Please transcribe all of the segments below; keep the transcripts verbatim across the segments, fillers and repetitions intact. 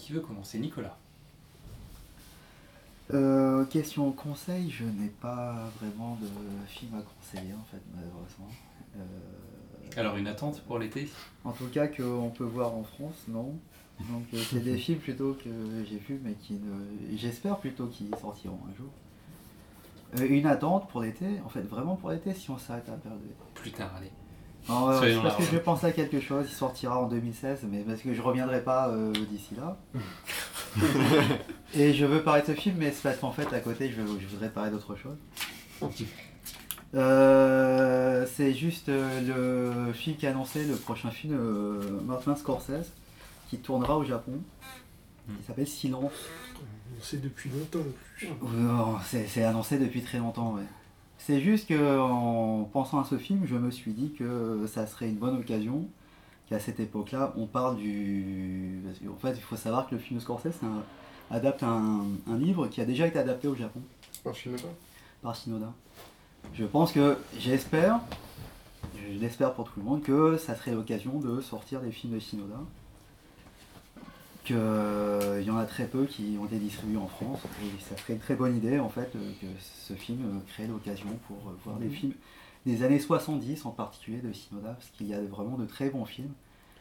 Qui veut commencer? Nicolas. Euh, question conseil, je n'ai pas vraiment de film à conseiller en fait, malheureusement. Euh, Alors une attente pour l'été? En tout cas qu'on peut voir en France, non. Donc euh, c'est des films plutôt que j'ai vus mais qui ne... j'espère plutôt qu'ils sortiront un jour. Euh, une attente pour l'été, en fait vraiment pour l'été si on s'arrête à la période de l'été. Plus tard, allez. Non, euh, Soyons c'est parce là, que ouais. je pense à quelque chose, il sortira en deux mille seize, mais parce que je reviendrai pas euh, d'ici là. Et je veux parler de ce film, mais c'est parce qu'en fait à côté je, veux- je voudrais parler d'autre chose. Euh, c'est juste euh, le film qui a annoncé le prochain film euh, Martin Scorsese qui tournera au Japon, qui s'appelle Silence. C'est depuis longtemps en plus. Non, c'est c'est annoncé depuis très longtemps, ouais. C'est juste que en pensant à ce film, je me suis dit que ça serait une bonne occasion qu'à cette époque-là, on parle du... Parce qu'en fait, il faut savoir que le film de Scorsese un- adapte un, un livre qui a déjà été adapté au Japon Par Shinoda. par Shinoda. Je pense que, j'espère, je l'espère pour tout le monde, que ça serait l'occasion de sortir des films de Shinoda. Qu'il y en a très peu qui ont été distribués en France. Et ça serait une très bonne idée, en fait, euh, que ce film euh, crée l'occasion pour euh, voir des films des années soixante-dix, en particulier de Shinoda, parce qu'il y a vraiment de très bons films.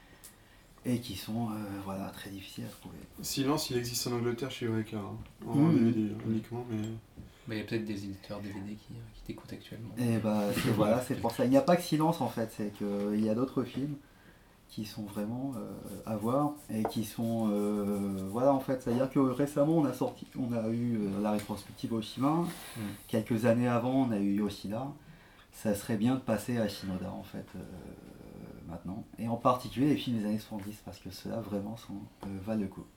Et qui sont euh, voilà, très difficiles à trouver. Silence, il existe en Angleterre chez Eureka, hein. En Mmh. D V D uniquement, mais... Mais il y a peut-être des éditeurs D V D qui, qui t'écoutent actuellement. Et bah c'est, voilà, c'est pour ça. Il n'y a pas que Silence en fait, c'est qu'il y a d'autres films qui sont vraiment euh, à voir et qui sont euh, voilà en fait, c'est-à-dire que récemment on a sorti, on a eu euh, la rétrospective Oshima, Mm. quelques années avant on a eu Yoshida. Ça serait bien de passer à Shinoda en fait euh, maintenant, et en particulier les films des années soixante-dix parce que ceux-là vraiment sont, euh, valent le coup.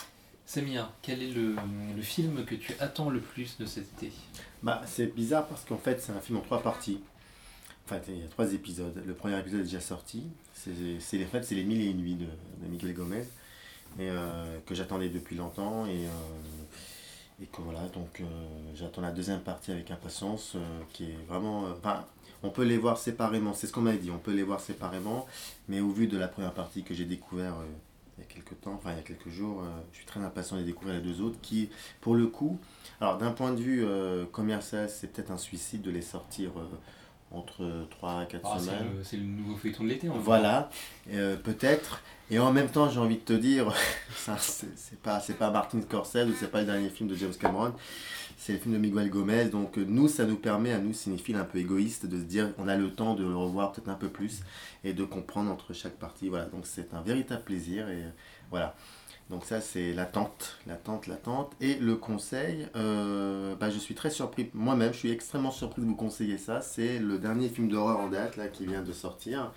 Samir, quel est le, le film que tu attends le plus de cet été? Bah, c'est bizarre parce qu'en fait, c'est un film en trois parties. Enfin, il y a trois épisodes. Le premier épisode est déjà sorti. C'est, c'est, en fait, c'est Les Mille et Une Nuits de, de Miguel Gomez, et, euh, que j'attendais depuis longtemps. Et, euh, et que voilà, donc euh, j'attends la deuxième partie avec impatience, euh, qui est vraiment... euh, Enfin, on peut les voir séparément, c'est ce qu'on m'a dit, on peut les voir séparément, mais au vu de la première partie que j'ai découvert euh, il y a quelques temps, enfin il y a quelques jours, euh, je suis très impatient de découvrir les deux autres qui, pour le coup, alors d'un point de vue euh, commercial, c'est peut-être un suicide de les sortir euh, entre trois et quatre Ah, c'est, semaines. le, c'est le nouveau feuilleton de l'été. En fait. Voilà, euh, peut-être. Et en même temps, j'ai envie de te dire, ça, c'est, c'est pas, c'est pas Martin Scorsese ou c'est pas le dernier film de James Cameron, c'est le film de Miguel Gomez. Donc nous, ça nous permet, à nous cinéphiles un peu égoïstes, de se dire on a le temps de le revoir peut-être un peu plus et de comprendre entre chaque partie. Voilà, donc c'est un véritable plaisir. Et voilà. Donc ça, c'est l'attente, l'attente, l'attente. Et le conseil, euh, bah, je suis très surpris, moi-même, je suis extrêmement surpris de vous conseiller ça. C'est le dernier film d'horreur en date là, qui vient de sortir,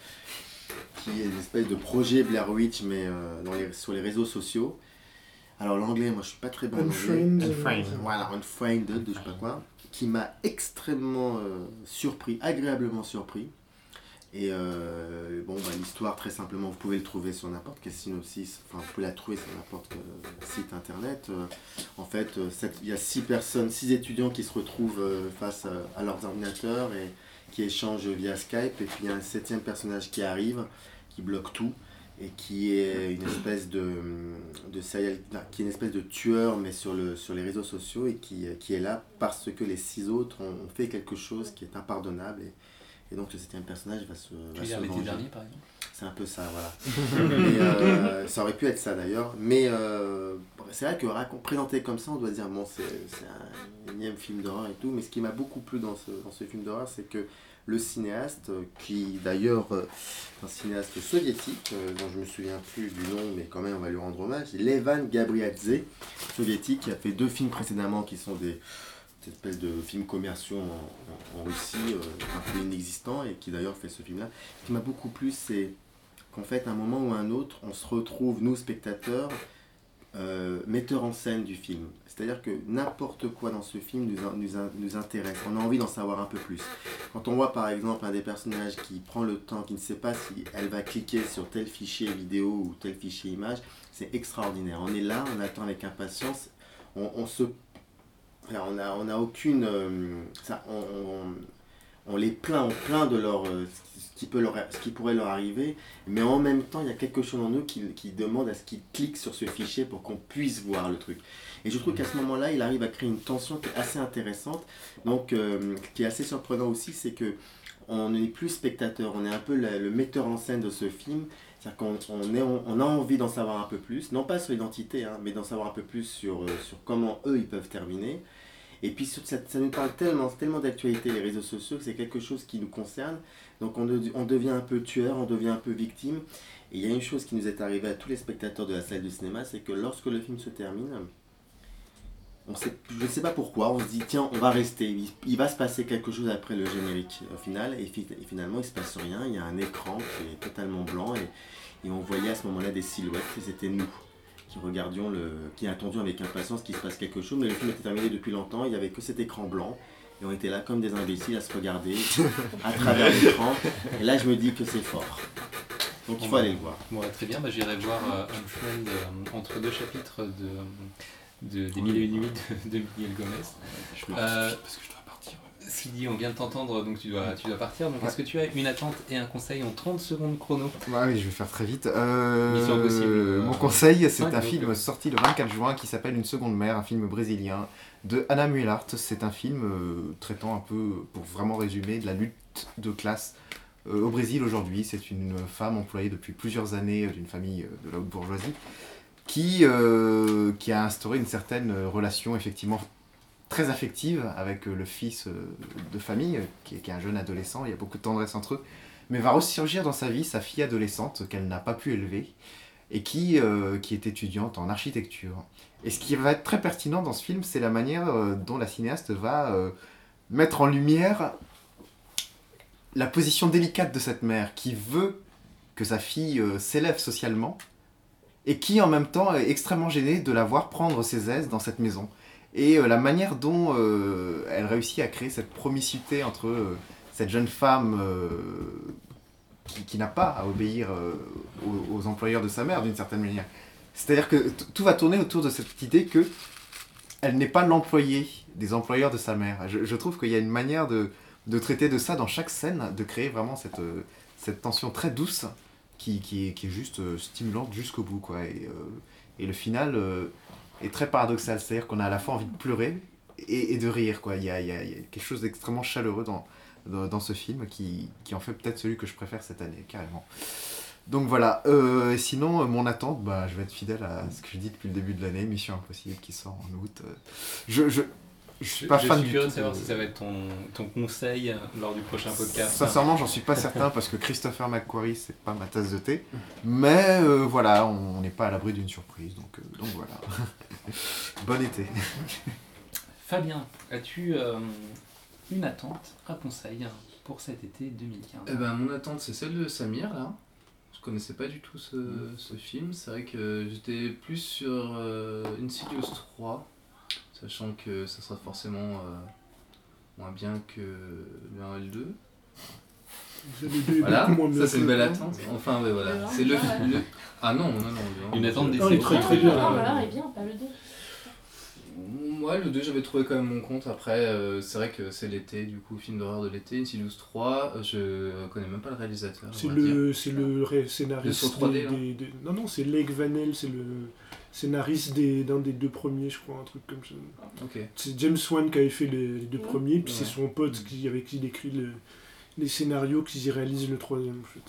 qui est une espèce de projet Blair Witch, mais euh, dans les, sur les réseaux sociaux. Alors l'anglais, moi je suis pas très bon en anglais. Unframed. Unframed, voilà, Unframed, de je sais pas quoi, qui m'a extrêmement euh, surpris, agréablement surpris. Et euh, bon, bah, l'histoire, très simplement, vous pouvez le trouver sur n'importe quel synopsis, enfin vous pouvez la trouver sur n'importe quel site internet. Euh, en fait, euh, sept- il y a six personnes, six étudiants qui se retrouvent euh, face à, à leurs ordinateurs et qui échangent via Skype. Et puis il y a un septième personnage qui arrive, qui bloque tout et qui est une espèce de, de serial, qui est une espèce de tueur, mais sur, le, sur les réseaux sociaux, et qui, qui est là parce que les six autres ont, ont fait quelque chose qui est impardonnable. Et, Et donc le septième personnage va se, Tu va veux se dire l'été venger. dernier, par exemple? C'est un peu ça, voilà. Mais, euh, ça aurait pu être ça d'ailleurs. Mais euh, c'est vrai que racon- présenté comme ça, on doit dire, bon, c'est, c'est un énième film d'horreur et tout. Mais ce qui m'a beaucoup plu dans ce, dans ce film d'horreur, c'est que le cinéaste, qui d'ailleurs euh, est un cinéaste soviétique, euh, dont je ne me souviens plus du nom, mais quand même on va lui rendre hommage, Levan Gabriadze, soviétique, qui a fait deux films précédemment qui sont des... cette espèce de films commerciaux en, en, en Russie, euh, un peu inexistant, et qui d'ailleurs fait ce film-là. Ce qui m'a beaucoup plu, c'est qu'en fait, à un moment ou à un autre, on se retrouve, nous, spectateurs, euh, metteurs en scène du film. C'est-à-dire que n'importe quoi dans ce film nous, nous, nous intéresse. On a envie d'en savoir un peu plus. Quand on voit par exemple un des personnages qui prend le temps, qui ne sait pas si elle va cliquer sur tel fichier vidéo ou tel fichier image, c'est extraordinaire. On est là, on attend avec impatience, on, on se... Alors, on n'a on a aucune... Euh, ça, on, on, on les plaint, on plaint de leur, euh, ce, qui peut leur, ce qui pourrait leur arriver, mais en même temps, il y a quelque chose en eux qui, qui demande à ce qu'ils cliquent sur ce fichier pour qu'on puisse voir le truc. Et je trouve qu'à ce moment-là, il arrive à créer une tension qui est assez intéressante. Donc, euh, ce qui est assez surprenant aussi, c'est que on n'est plus spectateur, on est un peu le, le metteur en scène de ce film. C'est-à-dire qu'on on est, on, on a envie d'en savoir un peu plus, non pas sur l'identité, hein, mais d'en savoir un peu plus sur, euh, sur comment eux, ils peuvent terminer. Et puis, sur, ça, ça nous parle tellement, tellement d'actualité, les réseaux sociaux, que c'est quelque chose qui nous concerne. Donc, on, de, on devient un peu tueur, on devient un peu victime. Et il y a une chose qui nous est arrivée à tous les spectateurs de la salle de cinéma, c'est que lorsque le film se termine, on sait, je ne sais pas pourquoi, on se dit tiens, on va rester, il, il va se passer quelque chose après le générique au final, et, fi- et finalement il ne se passe rien, il y a un écran qui est totalement blanc, et, et on voyait à ce moment-là des silhouettes, et c'était nous qui regardions, le, qui attendions avec impatience qu'il se passe quelque chose, mais le film était terminé depuis longtemps, il n'y avait que cet écran blanc, et on était là comme des imbéciles à se regarder à travers l'écran, et là je me dis que c'est fort. Donc il faut aller le voir. Bon, très bien, bah, j'irai voir euh, Unfriend euh, entre deux chapitres de... De, des mille et une nuits de, de Miguel Gomez. Je me Euh, parce que je dois partir. Sidi, on vient de t'entendre, donc tu dois, tu dois partir. Donc, Ouais. est-ce que tu as une attente et un conseil en trente secondes chrono? Ouais, oui, je vais faire très vite. Euh, Mission Impossible. Mon conseil, c'est cinq, un donc, film euh. sorti le vingt-quatre juin qui s'appelle Une seconde mère, un film brésilien de Ana Muellart. C'est un film euh, traitant un peu, pour vraiment résumer, de la lutte de classe euh, au Brésil aujourd'hui. C'est une femme employée depuis plusieurs années euh, d'une famille euh, de la haute bourgeoisie qui, euh, qui a instauré une certaine euh, relation effectivement très affective avec euh, le fils euh, de famille, euh, qui, est, qui est un jeune adolescent. Il y a beaucoup de tendresse entre eux, mais va ressurgir dans sa vie sa fille adolescente qu'elle n'a pas pu élever et qui, euh, qui est étudiante en architecture. Et ce qui va être très pertinent dans ce film, c'est la manière euh, dont la cinéaste va euh, mettre en lumière la position délicate de cette mère qui veut que sa fille euh, s'élève socialement et qui en même temps est extrêmement gênée de la voir prendre ses aises dans cette maison. Et euh, la manière dont euh, elle réussit à créer cette promissité entre euh, cette jeune femme euh, qui, qui n'a pas à obéir euh, aux, aux employeurs de sa mère d'une certaine manière. C'est-à-dire que t- tout va tourner autour de cette idée que elle n'est pas l'employée des employeurs de sa mère. Je, je trouve qu'il y a une manière de, de traiter de ça dans chaque scène, de créer vraiment cette, euh, cette tension très douce qui, qui, est, qui est juste euh, stimulante jusqu'au bout, quoi. Et, euh, et le final euh, est très paradoxal, c'est-à-dire qu'on a à la fois envie de pleurer et, et de rire, quoi. Il y a, il y a, il y a quelque chose d'extrêmement chaleureux dans, dans, dans ce film qui, qui en fait peut-être celui que je préfère cette année, carrément. Donc voilà, euh, sinon, euh, mon attente, bah, je vais être fidèle à ce que je dis depuis le début de l'année, Mission Impossible qui sort en août. Euh, je, je, je suis pas je fan suis du curieux tout. de savoir si ça va être ton, ton conseil lors du prochain podcast. Sincèrement, j'en suis pas certain parce que Christopher McQuarrie, c'est pas ma tasse de thé. Mais euh, voilà, on n'est pas à l'abri d'une surprise, donc, euh, donc voilà. Bon été. Fabien, as-tu euh, une attente, un conseil pour cet été deux mille quinze? Eh ben, mon attente, c'est celle de Samir, là. Je connaissais pas du tout ce, ce film. C'est vrai que j'étais plus sur euh, Insidious trois, sachant que ça sera forcément euh, moins bien que le un et le deux. Vous avez deux Voilà, beaucoup moins bien ça c'est une que belle le attente. Enfin, ouais, voilà. Le un, C'est le, ouais. le- Ah non, non, non. le un. Une attente Ah, d'essai. il est très très bien. Ah, voilà, est bien, pas le deux. Ouais, le deux, j'avais trouvé quand même mon compte. Après, euh, c'est vrai que c'est l'été, du coup, film d'horreur de l'été. Insidious trois, euh, je connais même pas le réalisateur. C'est on va dire. le, c'est le ré- Le scénariste sur trois D, des, là. des- des- Non, non, c'est Lake Vanel, c'est le scénariste des- d'un des deux premiers, je crois, un truc comme ça. Ok. C'est James Wan qui avait fait les, les deux Ouais. premiers, puis c'est Ouais. son pote qui, avec qui il écrit le- les scénarios qui y réalise le troisième, en fait.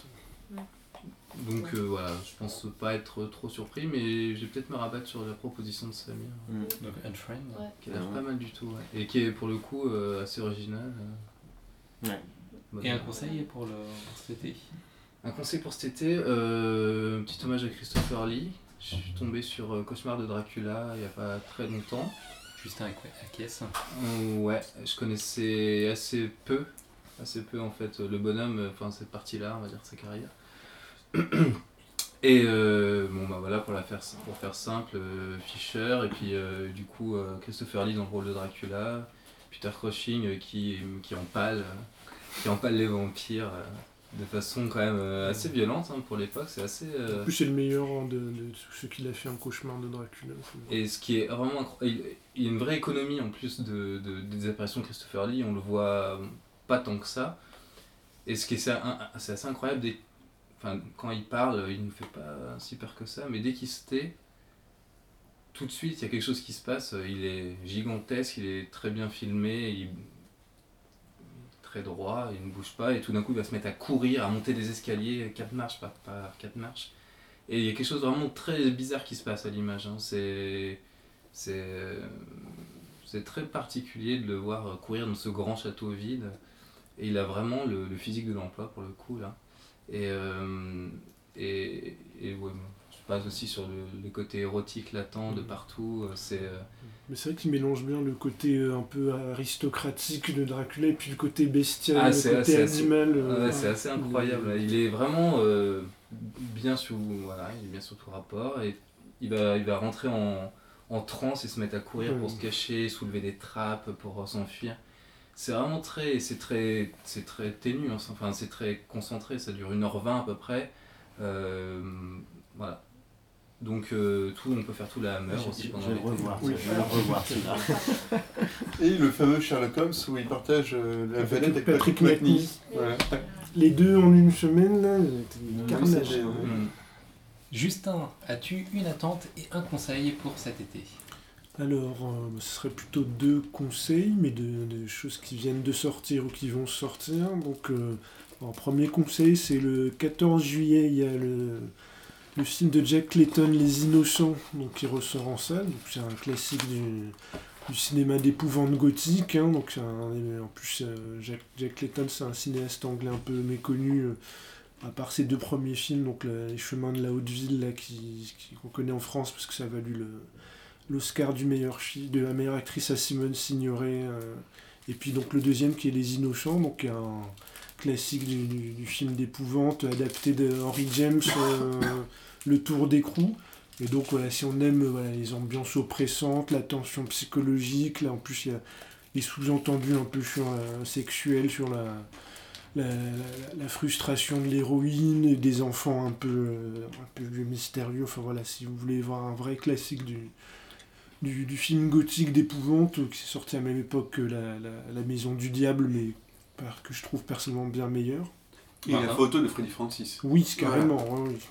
Donc euh, voilà, je pense pas être trop surpris, mais je vais peut-être me rabattre sur la proposition de Samir, Donc Unfriend. Ouais. qui a l'air Ouais. pas mal du tout, ouais. Et qui est pour le coup euh, assez original. euh. Ouais. Bonne- Et un conseil pour, le, pour cet été? Un conseil pour cet été, euh, un petit hommage à Christopher Lee. Je suis tombé sur euh, Cauchemar de Dracula il y a pas très longtemps. Justin acquiesce. Euh, ouais, je connaissais assez peu, assez peu en fait le bonhomme, euh, enfin cette partie-là, on va dire de sa carrière. Et euh, bon bah voilà, pour la faire pour faire simple, euh, Fisher et puis euh, du coup euh, Christopher Lee dans le rôle de Dracula, Peter Cushing euh, qui qui empale euh, qui empale les vampires euh, de façon quand même euh, assez violente hein, pour l'époque, c'est assez euh, En plus, c'est le meilleur hein, de, de ce qu'il a fait un cauchemar de Dracula. c'est- Et ce qui est vraiment incroyable, il y a une vraie économie en plus de, de- des apparitions de Christopher Lee, on le voit pas tant que ça. Et ce qui est, c'est, un, c'est assez incroyable, dès, enfin, quand il parle, il nous fait pas si peur que ça, mais dès qu'il se tait, tout de suite il y a quelque chose qui se passe, il est gigantesque, il est très bien filmé, il est très droit, il ne bouge pas, et tout d'un coup il va se mettre à courir, à monter des escaliers, quatre marches, pas, pas quatre marches. Et il y a quelque chose de vraiment très bizarre qui se passe à l'image, hein. c'est, c'est, c'est très particulier de le voir courir dans ce grand château vide. Et il a vraiment le, le physique de l'emploi pour le coup là. Et, euh, et, et ouais, je passe aussi sur le, le côté érotique latent de partout. C'est, euh... Mais c'est vrai qu'il mélange bien le côté un peu aristocratique de Dracula et puis le côté bestial, ah, le c'est côté assez, animal. ouais, euh, c'est assez incroyable. Il est vraiment euh, bien sous, voilà, il est bien sous tout rapport. Et il va, il va rentrer en, en transe et se mettre à courir ouais. pour se cacher, soulever des trappes pour s'enfuir. C'est vraiment très, c'est très, c'est très ténu, hein. Enfin c'est très concentré, ça dure une heure vingt à peu près. Euh, voilà. Donc euh, tout, on peut faire tout la Hammer je, aussi je, pendant je vais l'été. le revoir, Oui. je vais le revoir celui-là. Et le fameux Sherlock Holmes où il partage euh, la Avec vedette avec Patrick Patrick Macnee. Macnee. Ouais. Les deux en une semaine, là, c'était Oui, carnage. c'était- Mm. Justin, as-tu une attente et un conseil pour cet été ? Alors, euh, ce serait plutôt deux conseils, mais de, de choses qui viennent de sortir ou qui vont sortir. Donc, euh, en premier conseil, c'est le quatorze juillet, il y a le, le film de Jack Clayton, Les Innocents, donc, qui ressort en salle. Donc, c'est un classique du, du cinéma d'épouvante gothique. Hein, donc, c'est un- en plus, euh, Jack, Jack Clayton, c'est un cinéaste anglais un peu méconnu. Euh, à part ses deux premiers films, donc la- Les Chemins de la Haute-Ville, là, qui, qui- qu'on connaît en France, parce que ça a valu le, l'Oscar du meilleur chi- de la meilleure actrice à Simone Signoret. Euh, et puis donc le deuxième qui est Les Innocents, donc un classique du, du, du film d'épouvante, adapté de Henry James, euh, Le Tour d'écrou. Et donc voilà, si on aime voilà, les ambiances oppressantes, la tension psychologique, là en plus il y a des sous-entendus un peu sur, euh, sexuels, sur la... La, la, la frustration de l'héroïne et des enfants un peu, euh, un peu mystérieux. Enfin voilà, si vous voulez voir un vrai classique du, du, du film gothique d'épouvante euh, qui s'est sorti à la même époque que la, la, la Maison du Diable, mais par- que je trouve personnellement bien meilleur. Et la photo de Freddy Francis. Oui, carrément. Ouais, oui.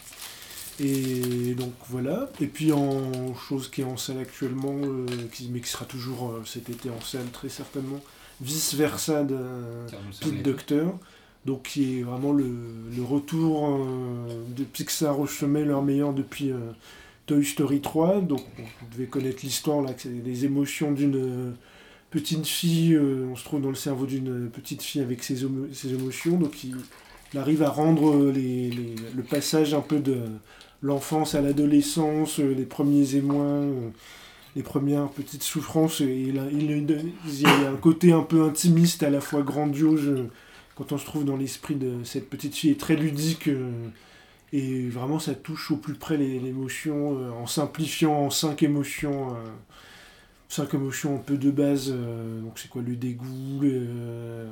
Et donc voilà. Et puis en chose qui est en salle actuellement, euh, qui, mais qui sera toujours euh, cet été en salle très certainement, Vice Versa de Pete Docter, donc qui est vraiment le, le retour euh, de Pixar au sommet, leur meilleur depuis euh, Toy Story trois. Donc bon, vous devez connaître l'histoire là, que c'est les émotions d'une euh, petite fille, euh, on se trouve dans le cerveau d'une petite fille avec ses, homo- ses émotions, donc il, il arrive à rendre les, les, le passage un peu de l'enfance à l'adolescence, euh, les premiers émois, euh, les premières petites souffrances, et il, a, il, il y a un côté un peu intimiste, à la fois grandiose, euh, quand on se trouve dans l'esprit de cette petite fille, est très ludique, euh, et vraiment ça touche au plus près les- l'émotion, euh, en simplifiant en cinq émotions, euh, cinq émotions un peu de base, euh, donc c'est quoi le dégoût, le, euh,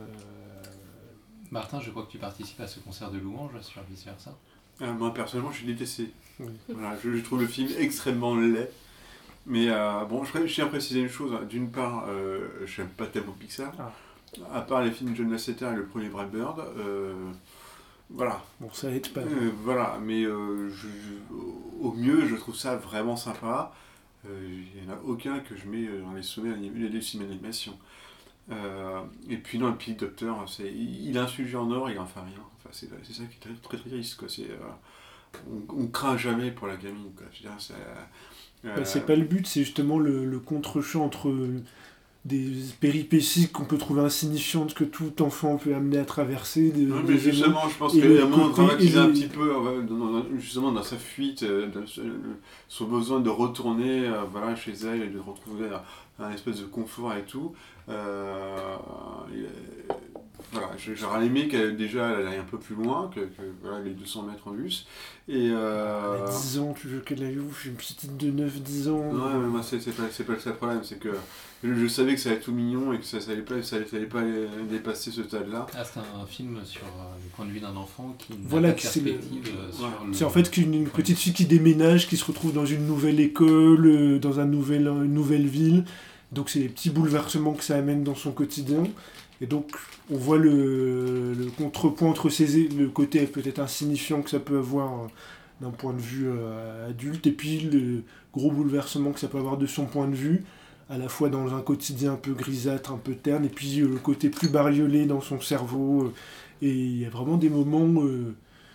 Martin, je crois que tu participes à ce concert de louanges sur Vice Versa. Euh, moi personnellement, je l'ai détesté. Oui. Voilà, je, je trouve le film extrêmement laid. Mais euh, bon, je, je tiens à préciser une chose. D'une part, euh, j'aime pas tellement Pixar. Ah. À part les films de John Lasseter et le premier Brad Bird. Euh, voilà. bon ça aide pas. Euh, voilà, mais euh, je, je- au mieux, je trouve ça vraiment sympa. Euh, Il n'y en a aucun que je mets dans les sommets anim- des films d'animation. Euh, et puis non, le Pete Docter, c'est, il a un sujet en or, il en fait rien. Enfin, c'est, c'est ça qui est très très, très triste, quoi. C'est, euh, on, on craint jamais pour la gamine, quoi. Je veux dire, c'est, euh, Bah, c'est pas le but, c'est justement le, le contre-champ entre euh, des péripéties qu'on peut trouver insignifiantes que tout enfant peut amener à traverser. Des, non, mais des justement, je pense et qu'il y le a un moment côté- dramatisé et un le- petit peu, euh, dans- dans- justement dans sa fuite, euh, dans ce- le- son besoin de retourner euh, voilà, chez elle et de retrouver un, un espèce de confort et tout. Euh, et, euh, voilà, je- j'aurais aimé qu'elle déjà elle aille un peu plus loin que, que, voilà, les deux cents mètres en bus. Et, euh, Elle a dix ans, tu veux qu'elle aille où? Je suis une petite de neuf dix ans. Ouais, mais moi, c'est, c'est, pas, c'est pas le seul problème, c'est que je, je savais que ça allait être tout mignon et que ça n'allait pas, ça allait, ça allait pas dépasser ce stade-là. Ah, c'est un film sur euh, le point de vue d'un enfant qui n'a Voilà, pas de que c'est le- perspective euh, sur Ouais. le... C'est en fait qu'une une petite fille qui déménage, qui se retrouve dans une nouvelle école, euh, dans un nouvel, une nouvelle ville. Donc c'est les petits bouleversements que ça amène dans son quotidien. Et donc, on voit le, le contrepoint entre ces, le côté peut-être insignifiant que ça peut avoir euh, d'un point de vue euh, adulte, et puis le gros bouleversement que ça peut avoir de son point de vue, à la fois dans un quotidien un peu grisâtre, un peu terne, et puis euh, le côté plus bariolé dans son cerveau. Euh, et il y a vraiment des moments... Euh,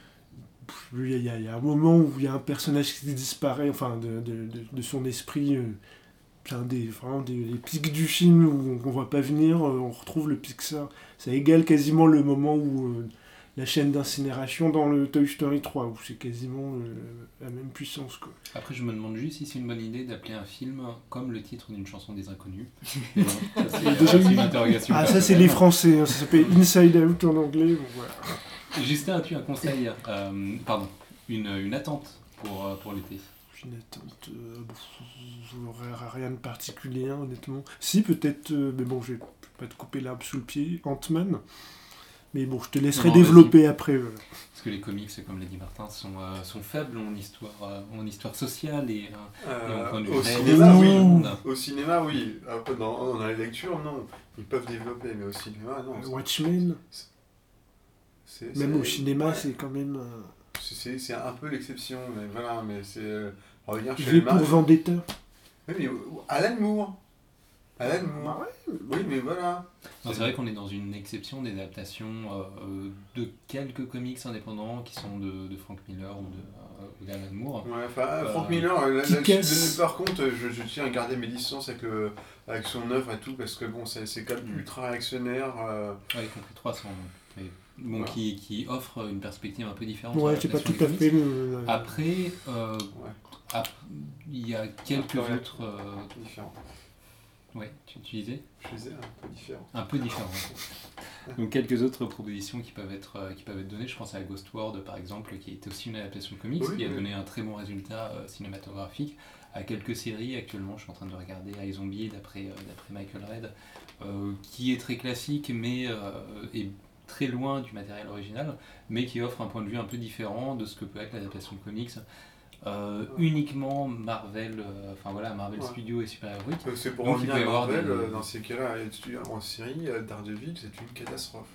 il y, a, il y a un moment où il y a un personnage qui disparaît, enfin, de, de, de, de son esprit... Euh, c'est un des, vraiment des les pics du film où on ne voit pas venir, euh, on retrouve le Pixar. Ça égale quasiment le moment où euh, la chaîne d'incinération dans le Toy Story trois, où c'est quasiment euh, la même puissance, quoi. Après, je me demande juste si c'est une bonne idée d'appeler un film comme le titre d'une chanson des Inconnus. Non, ça, c'est, euh, Déjà, c'est une interrogation. Ah, ça c'est les Français, hein, ça s'appelle Inside Out en anglais. Bon, voilà. Justin, as-tu un conseil, euh, pardon, une, une attente pour, euh, pour l'été? Une attente, euh, je n'aurais rien de particulier, hein, honnêtement. Si, peut-être, euh, mais bon, je vais pas te couper l'herbe sous le pied, Ant-Man. Mais bon, je te laisserai Non, développer vas-y. après. Voilà. Parce que les comics, comme l'a dit Martin, sont, euh, sont faibles en histoire, euh, en histoire sociale et, euh, et en point de vue au réel cinéma, du oui. monde. Au cinéma, oui. Après, dans, dans les lectures, non. Ils peuvent développer, mais au cinéma, non. Euh, Watchmen, C'est, même c'est- au cinéma, ouais. c'est quand même... Euh... C'est, c'est, c'est un peu l'exception, mais voilà, mais c'est... euh, regarde chez V les pour Marvel. Vendetta. Oui, mais Alan Moore. Alan Moore. Bah ouais. Oui, mais voilà. Non, c'est vrai qu'on est dans une exception d'adaptation euh, de quelques comics indépendants qui sont de, de Frank Miller ou de, euh, d'Alan Moore. Ouais, enfin, Euh, Frank Miller, euh, là- Kick-Ass. là-dessus, par contre, je, je tiens à garder mes distances avec, le, avec son œuvre et tout, parce que bon, c'est, c'est quand même Mm. ultra réactionnaire. Euh, Ouais, y compris trois cents. Donc, mais, bon, Voilà. qui, qui offre une perspective un peu différente. Ouais, sur c'est pas tout l'adaptation à des fait comics. le... Après, euh, ouais, ap- il y a quelques Après, ouais. autres. Euh, différent. ouais, tu, tu disais Je disais un peu différent. un peu différents. Donc quelques autres propositions qui peuvent être euh, qui peuvent être données. Je pense à Ghost World par exemple, qui est aussi une adaptation de comics, Oui, qui a oui. donné un très bon résultat euh, cinématographique. À quelques séries actuellement, je suis en train de regarder iZombie d'après euh, d'après Michael Red, euh, qui est très classique mais euh, est très loin du matériel original, mais qui offre un point de vue un peu différent de ce que peut être l'adaptation de comics. Euh, uniquement Marvel, euh, enfin voilà, Marvel Ouais. Studios et super-héroïque. Donc, c'est pour Donc, il revenir peut y à avoir Marvel, des- euh, dans ces cas-là, en série, euh, Daredevil, c'est une catastrophe.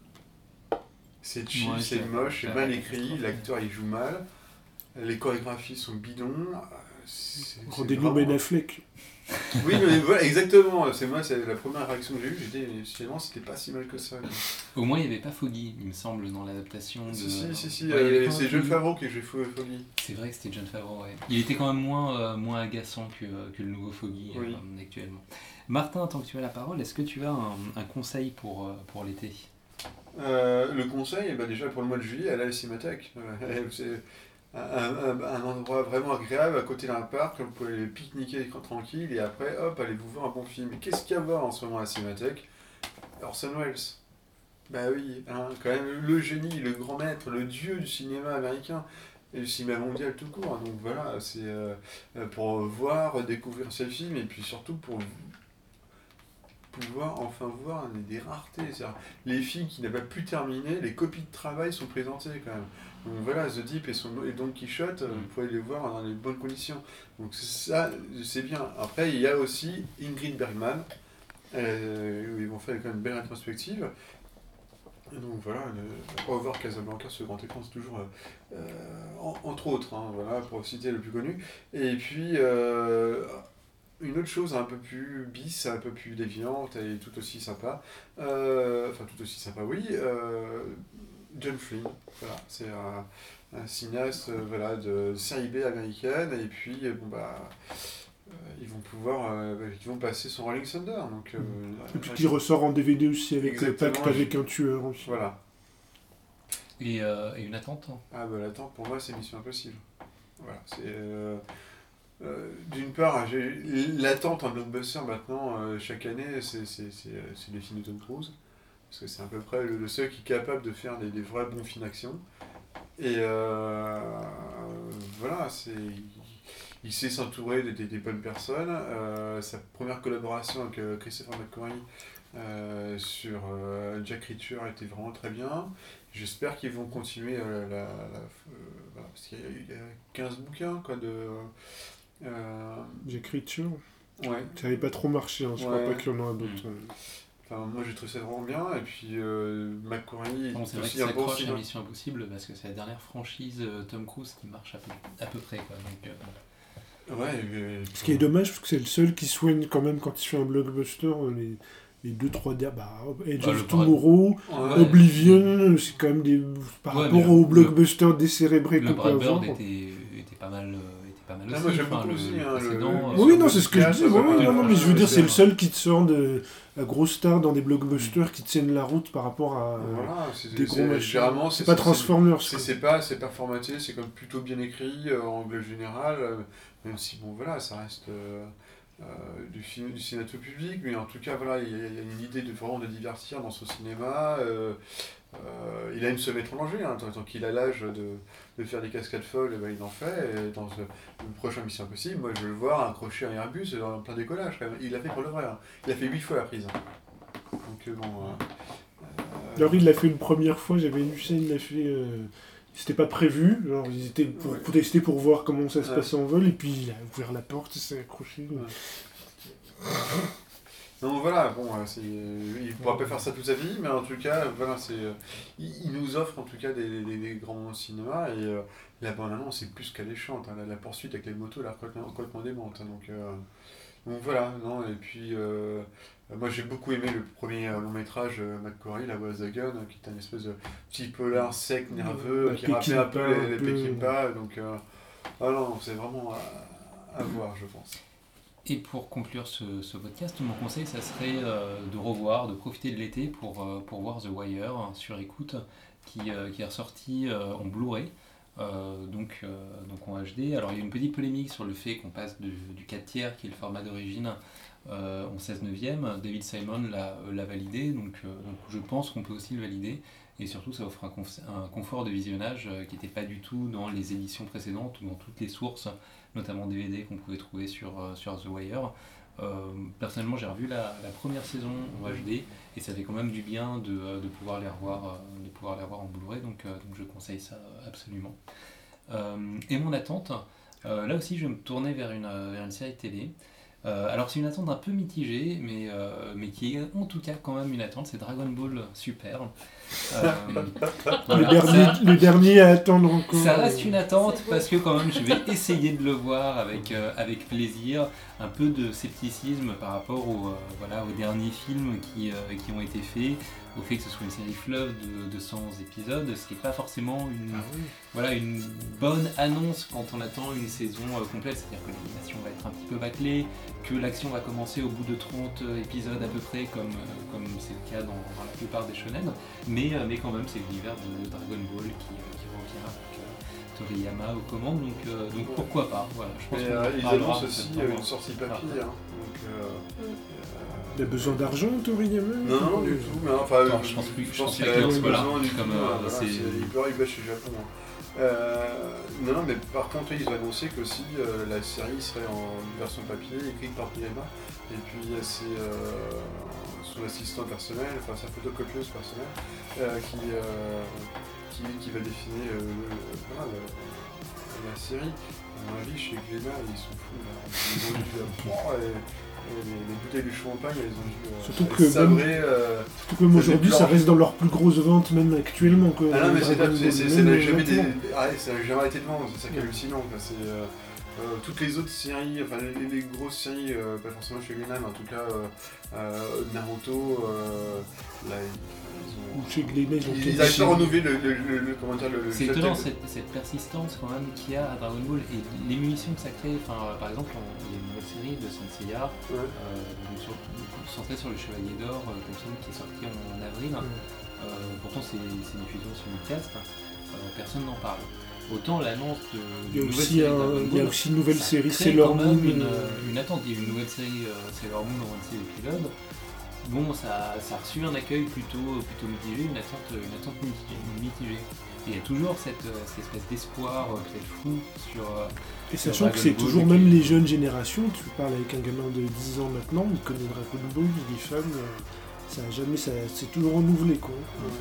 C'est cheap, Ouais, c'est c'est- moche, c'est c'est mal la écrit, catastrophe. l'acteur il joue mal, les chorégraphies sont bidons. euh, c'est- c'est Rendez-nous vraiment- Ben Affleck. Oui, mais voilà, exactement. C'est moi, c'est la première réaction que j'ai eue. J'ai dit, mais finalement, c'était pas si mal que ça. Au moins, il n'y avait pas Foggy, il me semble, dans l'adaptation de... Si, si, si, si. Ouais, il y avait euh, quand c'est même John Foggy. Favreau qui joue Fo- Foggy. C'est vrai que c'était John Favreau, ouais. Il était quand même moins, euh, moins agaçant que, que le nouveau Foggy Oui. euh, actuellement. Martin, tant que tu as la parole, est-ce que tu as un, un conseil pour, euh, pour l'été? Euh, le conseil, eh ben, déjà pour le mois de juillet, allez à la Cinémathèque. Euh, c'est un, un- un endroit vraiment agréable à côté d'un parc, vous pouvez aller pique-niquer tranquille et après, hop, allez vous voir un bon film. Et qu'est-ce qu'il y a à voir en ce moment à la Cinémathèque? Orson Welles. Bah oui, hein, quand même le génie, le grand maître, le dieu du cinéma américain et du cinéma mondial tout court. Donc voilà, c'est euh, pour voir, découvrir ces films et puis surtout pour pouvoir enfin voir des, des raretés. C'est-à-dire, les films qui n'avaient pas pu terminer, les copies de travail sont présentées quand même. Donc voilà, The Deep et, son, et Don Quichotte, vous pouvez les voir dans les bonnes conditions. Donc ça, c'est bien. Après, il y a aussi Ingrid Bergman, euh, où ils vont faire quand même une belle rétrospective. Et donc voilà, le Over Casablanca sur grand écran, c'est toujours, euh, euh, en, entre autres, hein, voilà, pour citer le plus connu. Et puis, euh, une autre chose un peu plus bis, un peu plus déviante et tout aussi sympa, euh, enfin tout aussi sympa, oui, euh, John Flynn, voilà, c'est un, un cinéaste euh, voilà, de série B américaine, et puis, euh, bon bah, euh, ils vont pouvoir, euh, ils vont passer son Rolling Thunder, donc... Euh, Et puis euh, qui ressort en D V D aussi avec le Exactement, pacte avec je- un tueur aussi. Voilà. Et, euh, et une attente hein. Ah bah l'attente pour moi c'est Mission Impossible. Voilà, c'est... Euh, euh, d'une part, j'ai, l'attente en blockbuster maintenant, euh, chaque année, c'est, c'est, c'est, euh, c'est les films de Tom Cruise. Parce que c'est à peu près le, le seul qui est capable de faire des, des vrais bons films d'action. Et euh, voilà, c'est, il, il sait s'entourer des, des, des bonnes personnes. Euh, sa première collaboration avec euh, Christopher McQuarrie euh, sur euh, Jack Reacher était vraiment très bien. J'espère qu'ils vont continuer euh, la, la, euh, voilà, parce qu'il y a, il y a quinze bouquins quoi, de... Euh, J'écris dessus. ouais. Ça n'avait pas trop marché, hein. Je Ouais. crois pas qu'il y en aura d'autres. Mm. Enfin, moi j'ai trouvé ça vraiment bien, et puis euh, McQuarrie Bon, c'est est vrai que aussi ça un bon accroche à cinéma. Mission Impossible parce que c'est la dernière franchise euh, Tom Cruise qui marche à peu, à peu près. Quoi. Donc, euh, Ouais, et- Ce qui est dommage, parce que c'est le seul qui soigne quand même quand il fait un blockbuster euh, les, les deux trois derniers. Bah, Edge Bah, of le Tomorrow, Ouais. Ouais. Oblivion, c'est quand même des. Par Ouais, rapport mais le- aux blockbusters décérébrés le qu'on peut Brad avoir. Bird était, était pas mal, euh, était pas mal Ah, aussi. moi, j'aime Enfin, beaucoup le, aussi, le hein, le- précédent, le- euh, Oui, non, c'est ce que je Cash, dis. ça Oui, va oui, pas non, non, être mais je veux un dire, c'est le super. seul qui te sort de la grosse star dans des blockbusters qui tiennent la route par rapport à. Voilà, c'est des gros c'est- machins. généralement, C'est pas Transformers. C'est quoi. c'est pas, c'est pas formaté, c'est comme plutôt bien écrit euh, en anglais général, euh, même si bon voilà, ça reste euh, euh, du film, du cinéma tout public, mais en tout cas voilà, il y, a il y a une idée de vraiment de divertir dans son cinéma. euh, euh, il aime se mettre en danger, hein, tant, tant qu'il a l'âge de, de faire des cascades folles, eh ben, il en fait. Et dans euh, une prochaine Mission Impossible, moi je veux le voir accrocher un Airbus dans plein décollage. Quand même. Il l'a fait pour le vrai. Hein. Il a fait huit fois la prise. Hein. Donc euh, bon. euh, euh, Alors il l'a fait une première fois, j'avais lu ça, il l'a fait. Euh... C'était pas prévu, genre ils étaient pour, Ouais. pour tester pour voir comment ça se Ouais. passait en vol, et puis il a ouvert la porte, il s'est accroché. Donc voilà, bon, euh, c'est, il ne pourra pas faire ça toute sa vie, mais en tout cas, voilà, c'est, euh, il, il nous offre en tout cas des, des, des grands cinémas, et euh, la bande-annonce est plus qu'alléchante, hein, la, la poursuite avec les motos, elle a complètement, complètement démente, hein, donc, euh, donc voilà, non, et puis euh, moi j'ai beaucoup aimé le premier euh, long métrage euh, McQuarrie, La Voix de Gun, qui est un espèce de petit polar sec, nerveux, Ouais, qui rappelait un peu Peckinpah, les, les un peu. Peckinpah, donc euh, ah non, c'est vraiment à, à voir, je pense. Et pour conclure ce, ce podcast, mon conseil, ça serait euh, de revoir, de profiter de l'été pour, euh, pour voir The Wire hein, sur écoute, qui, euh, qui est ressorti euh, en Blu-ray, euh, donc, euh, donc en H D. Alors il y a une petite polémique sur le fait qu'on passe de- du quatre tiers, qui est le format d'origine, euh, en seize neuvième. David Simon l'a, l'a validé, donc, euh, donc je pense qu'on peut aussi le valider. Et surtout, ça offre un, conf- un confort de visionnage euh, qui n'était pas du tout dans les éditions précédentes ou dans toutes les sources, notamment D V D qu'on pouvait trouver sur, euh, sur The Wire. Euh, personnellement, j'ai revu la, la première saison en H D et ça fait quand même du bien de, euh, de pouvoir les revoir, euh, de pouvoir les revoir en Blu-ray, donc, euh, donc je conseille ça absolument. Euh, et mon attente, euh, là aussi, je vais me tourner vers une, euh, vers une série télé. Euh, alors c'est une attente un peu mitigée, mais, euh, mais qui est en tout cas quand même une attente, c'est Dragon Ball Super. Euh, voilà, le, dernier, ça- le dernier à attendre encore. ça reste une attente C'est beau. parce que quand même je vais essayer de le voir avec, euh, avec plaisir, un peu de scepticisme par rapport au, euh, voilà, aux derniers films qui, euh, qui ont été faits, au fait que ce soit une série fleuve de, de cent épisodes, ce qui n'est pas forcément une, voilà, une bonne annonce quand on attend une saison euh, complète, c'est-à-dire que l'animation va être un petit peu bâclée, que l'action va commencer au bout de trente épisodes à peu près, comme euh, comme c'est le cas dans, dans la plupart des shonen, mais, euh, mais quand même c'est l'univers de Dragon Ball qui, euh, qui revient avec euh, Toriyama aux commandes, donc, euh, donc pourquoi pas, voilà, je pense Mais qu'on en euh, ils reparlera annoncent en aussi septembre. euh, une sortie papier, hein, donc... euh, Il a besoin d'argent, Toriyama Non, non, du tout, mais enfin, Non, je, je pense plus- je je pense pense qu'il pas a qu'il en plus soit là, besoin du comme, tout, euh, hein, voilà, c'est- c'est- il peut arriver chez Japon. hein. Euh, non, non, mais par contre, ils ont annoncé que aussi euh, la série serait en version papier, écrite par Toriyama, et puis il y a ses, euh, son assistant personnel, enfin sa photocopieuse personnelle, euh, qui, euh, qui, qui va dessiner euh, le, voilà, le- la série. À mon avis, chez Glénat, ils sont fous, là. Ils ont dû, euh, oh, et- et les, les bouteilles de champagne, elles ont dû euh, Surtout les que même- sabrer. euh, Surtout que même Ça aujourd'hui, fait ça plus reste dans leurs plus grosses ventes, même actuellement. Quoi. Ah non, mais c'est Dragon c'est- Ball, c'est- même, ça n'a euh, jamais, des... maintenant. ah, ça n'a jamais arrêté de vendre, c'est ça qui est hallucinant. quoi. C'est, euh, euh, toutes les autres séries, enfin les, les grosses séries, euh, pas forcément chez Glénat, mais en tout cas euh, euh, Naruto, euh, là, ils ont. Ou chez Glénat, ils ont Ils peut-être n'arrivent pas à des- renouveler le, le, le, le- comment dire, le, le C'est chef étonnant de- cette, cette persistance quand même qu'il y a à Dragon Ball et l'émulsion que ça crée. Enfin, euh, par exemple, on- il y a une nouvelle série de Saint Seiya Ouais. euh, sur- centrée sur le Chevalier d'Or, euh, comme ça, qui est sorti en, en avril. Euh, pourtant, c'est c'est une diffusion sur une cast. Euh, personne n'en parle. Autant l'annonce de Il y a d'une nouvelle aussi, série un- Dragon il y a Ball, aussi une nouvelle ça série crée Sailor quand Moon. même une, euh, une attente. Il y a une nouvelle série euh, Sailor Moon en vingt-six épisodes. Bon, ça, ça a reçu un accueil plutôt, plutôt mitigé, une attente, une attente mitigée. mitigée. Et il y a toujours cette, euh, cette espèce d'espoir, euh, peut-être fou, sur. euh, Et sur sachant que Dragon c'est Ball toujours qui- même les jeunes générations, tu parles avec un gamin de dix ans maintenant, il connaît Dragon Ball, il est fan, euh, ça a jamais, ça, c'est toujours renouvelé quoi.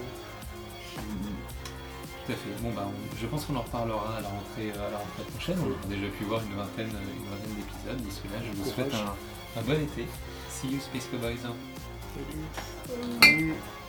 Tout à fait. Bon, bah, on- je pense qu'on en reparlera à la rentrée, à la rentrée prochaine. On a déjà pu voir une vingtaine, une vingtaine d'épisodes. D'ici là, je vous souhaite Courage. un, un bon été. See you, Space Cowboys. Salut. Salut.